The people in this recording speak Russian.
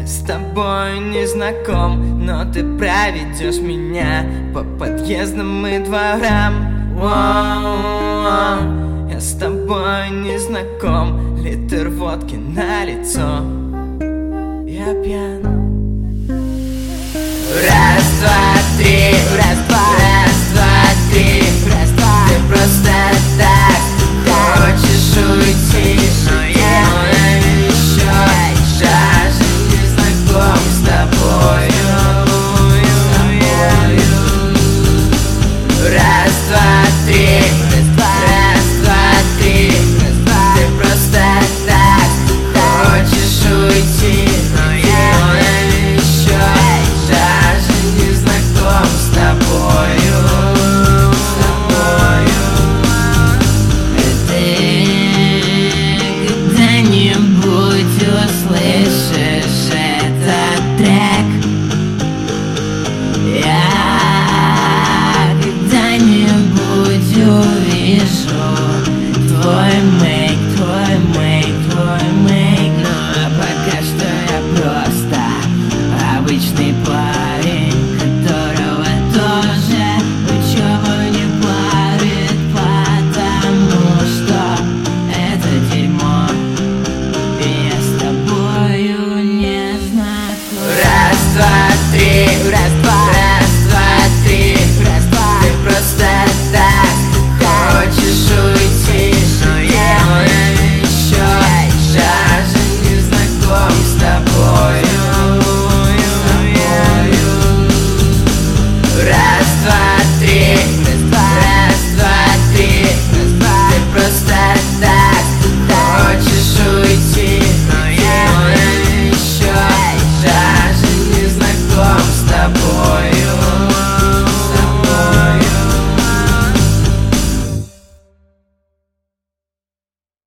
Я с тобой не знаком, но ты проведешь меня по подъездам и дворам. Я с тобой не знаком, литр водки на лицо, я пьян. Раз, два, три, раз, два, три, ты просто так хочешь уйти, но я еще даже не знаком с тобою. Раз, два, три, ты просто так хочешь уйти, но я еще даже не знаком с тобою. Ты когда-нибудь услышишь этот трек? Я когда-нибудь увижу твой мейк, но пока что я просто обычный парень, которого тоже ничего не парит, потому что это дерьмо, и я с тобою не знаком. Раз, два, три, ты просто так хочешь уйти, но я еще даже не знаком с тобой.